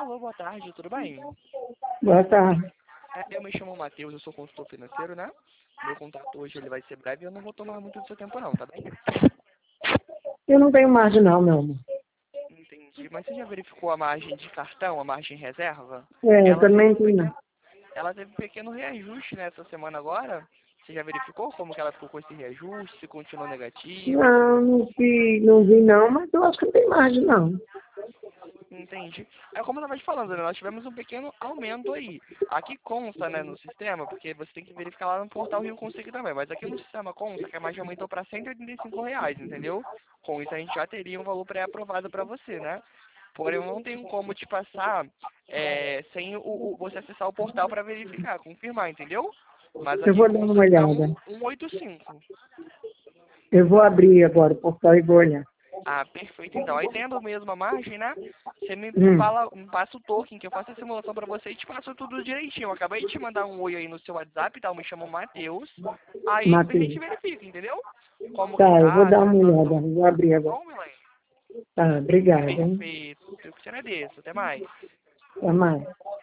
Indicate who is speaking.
Speaker 1: Alô, boa tarde, tudo bem?
Speaker 2: Boa tarde.
Speaker 1: Eu me chamo Matheus, eu sou consultor financeiro, né? Meu contato hoje ele vai ser breve e eu não vou tomar muito do seu tempo não, tá bem?
Speaker 2: Eu não tenho margem não, meu amor.
Speaker 1: Entendi. Mas você já verificou a margem de cartão, a margem reserva?
Speaker 2: É,
Speaker 1: Ela teve
Speaker 2: também
Speaker 1: um
Speaker 2: tenho não.
Speaker 1: pequeno, ela teve um pequeno reajuste nessa semana agora. Você já verificou como que ela ficou com esse reajuste? Se continuou negativo?
Speaker 2: Não vi não, mas eu acho que não tem margem não.
Speaker 1: Entendi. É como eu estava te falando, né? Nós tivemos um pequeno aumento aí. Aqui consta, né, no sistema, porque você tem que verificar lá no portal Rio Consigo também, mas aqui no sistema consta que a margem aumentou para R$ 185, entendeu? Com isso a gente já teria um valor pré-aprovado para você, né? Porém, eu não tenho como te passar sem você acessar o portal para verificar, confirmar, entendeu? Mas
Speaker 2: Eu
Speaker 1: aqui
Speaker 2: vou dar
Speaker 1: consta
Speaker 2: uma
Speaker 1: que tá
Speaker 2: olhada.
Speaker 1: 185.
Speaker 2: Eu vou abrir agora o portal e vou olhar.
Speaker 1: Ah, perfeito. Então, aí tendo a mesma margem, né? Você me
Speaker 2: Hum,
Speaker 1: fala, me passa o token, que eu faço a simulação pra você e te passo tudo direitinho. Eu acabei de te mandar um oi aí no seu WhatsApp, tá? Eu me chamo Matheus. Aí a gente
Speaker 2: Matheus.
Speaker 1: verifica, entendeu? Como que
Speaker 2: Tá, eu vou
Speaker 1: tá,
Speaker 2: dar
Speaker 1: se a
Speaker 2: uma olhada.
Speaker 1: situação...
Speaker 2: Vou abrir
Speaker 1: Tá
Speaker 2: agora.
Speaker 1: bom, Milen?
Speaker 2: Tá, obrigada, hein?
Speaker 1: Perfeito. Eu que te agradeço. Até mais.
Speaker 2: Até mais.